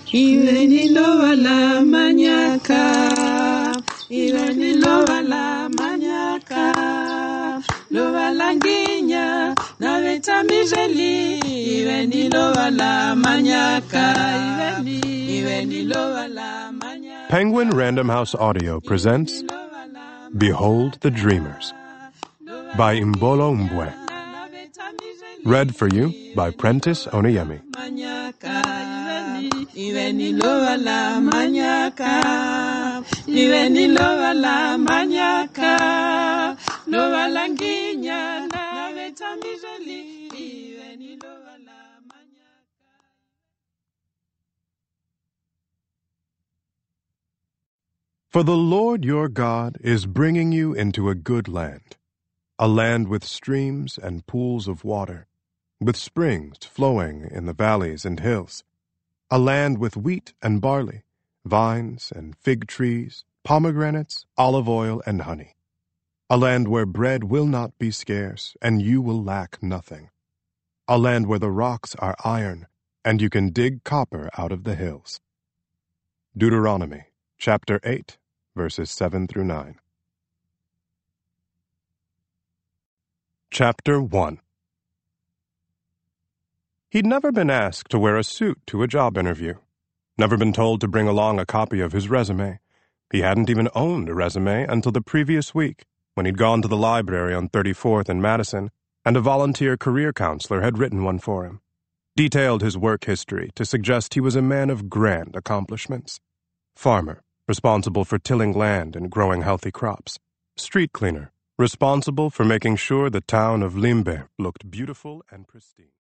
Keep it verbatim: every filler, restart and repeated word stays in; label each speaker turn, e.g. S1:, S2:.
S1: Ivenilo wala manyaka, Ivenilo wala manyaka, lo walanginya na vetamijeli, Ivenilo wala manyaka, Ivenilo wala manyaka.
S2: Penguin Random House Audio presents Behold the Dreamers by Imbolo Mbwe. Read for you by Prentice Oniyemi.
S1: Ivenilo wala manyaka, Ivenilo wala manyaka, lo walanginya na vetamijeli, Ivenilo wala manyaka.
S2: For the Lord your God is bringing you into a good land, a land with streams and pools of water, with springs flowing in the valleys and hills, a land with wheat and barley, vines and fig trees, pomegranates, olive oil, and honey, a land where bread will not be scarce, and you will lack nothing, a land where the rocks are iron, and you can dig copper out of the hills. Deuteronomy chapter eight, verses seven through nine. Chapter one. He'd never been asked to wear a suit to a job interview, never been told to bring along a copy of his resume. He hadn't even owned a resume until the previous week, when he'd gone to the library on thirty-fourth and Madison, and a volunteer career counselor had written one for him, detailed his work history to suggest he was a man of grand accomplishments. Farmer, responsible for tilling land and growing healthy crops. Street cleaner, responsible for making sure the town of Limbe looked beautiful and pristine.